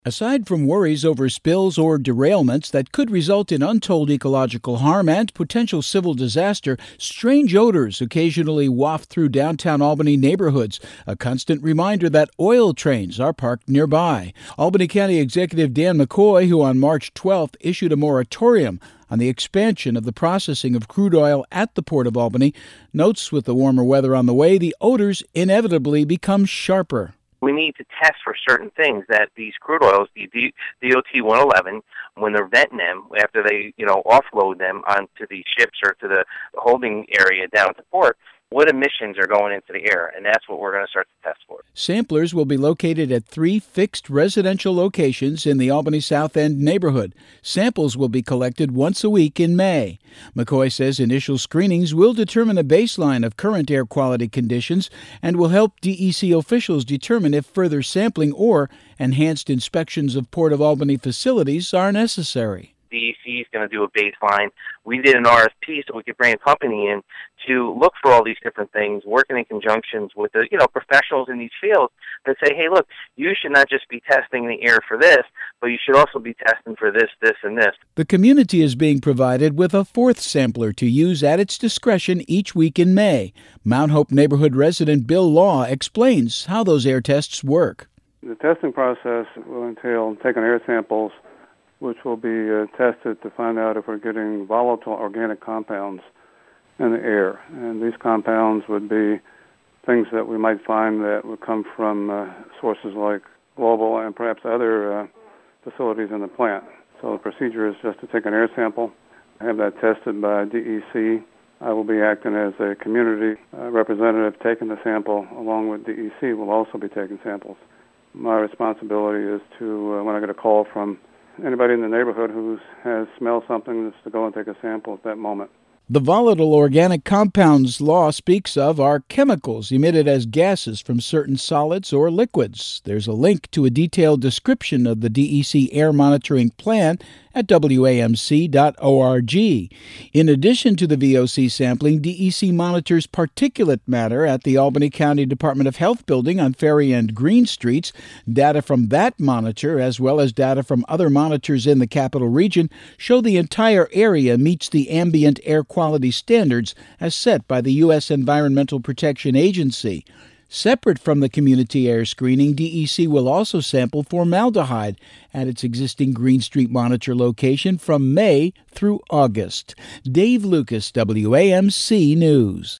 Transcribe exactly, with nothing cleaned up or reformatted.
Aside from worries over spills or derailments that could result in untold ecological harm and potential civil disaster, strange odors occasionally waft through downtown Albany neighborhoods, a constant reminder that oil trains are parked nearby. Albany County Executive Dan McCoy, who on March twelfth issued a moratorium on the expansion of the processing of crude oil at the Port of Albany, notes with the warmer weather on the way, the odors inevitably become sharper. We need to test for certain things that these crude oils, the D O T one eleven, when they're venting them, after they, you know, offload them onto the ships or to the holding area down at the port, what emissions are going into the air, and that's what we're going to start to test for. Samplers will be located at three fixed residential locations in the Albany South End neighborhood. Samples will be collected once a week in May. McCoy says initial screenings will determine a baseline of current air quality conditions and will help D E C officials determine if further sampling or enhanced inspections of Port of Albany facilities are necessary. D E C is going to do a baseline. We did an R F P so we could bring a company in to look for all these different things, working in conjunctions with the, you know, professionals in these fields that say, hey, look, you should not just be testing the air for this, but you should also be testing for this, this, and this. The community is being provided with a fourth sampler to use at its discretion each week in May. Mount Hope neighborhood resident Bill Law explains how those air tests work. The testing process will entail taking air samples, which will be uh, tested to find out if we're getting volatile organic compounds in the air. And these compounds would be things that we might find that would come from uh, sources like Global and perhaps other uh, facilities in the plant. So the procedure is just to take an air sample, have that tested by D E C. I will be acting as a community uh, representative taking the sample, along with D E C will also be taking samples. My responsibility is to, uh, when I get a call from anybody in the neighborhood who has smelled something, is to go and take a sample at that moment. The volatile organic compounds Law speaks of are chemicals emitted as gases from certain solids or liquids. There's a link to a detailed description of the D E C air monitoring plan at W A M C dot org. In addition to the V O C sampling, D E C monitors particulate matter at the Albany County Department of Health building on Ferry and Green Streets. Data from that monitor, as well as data from other monitors in the capital region, show the entire area meets the ambient air quality standards as set by the U S Environmental Protection Agency. Separate from the community air screening, D E C will also sample formaldehyde at its existing Green Street monitor location from May through August. Dave Lucas, W A M C News.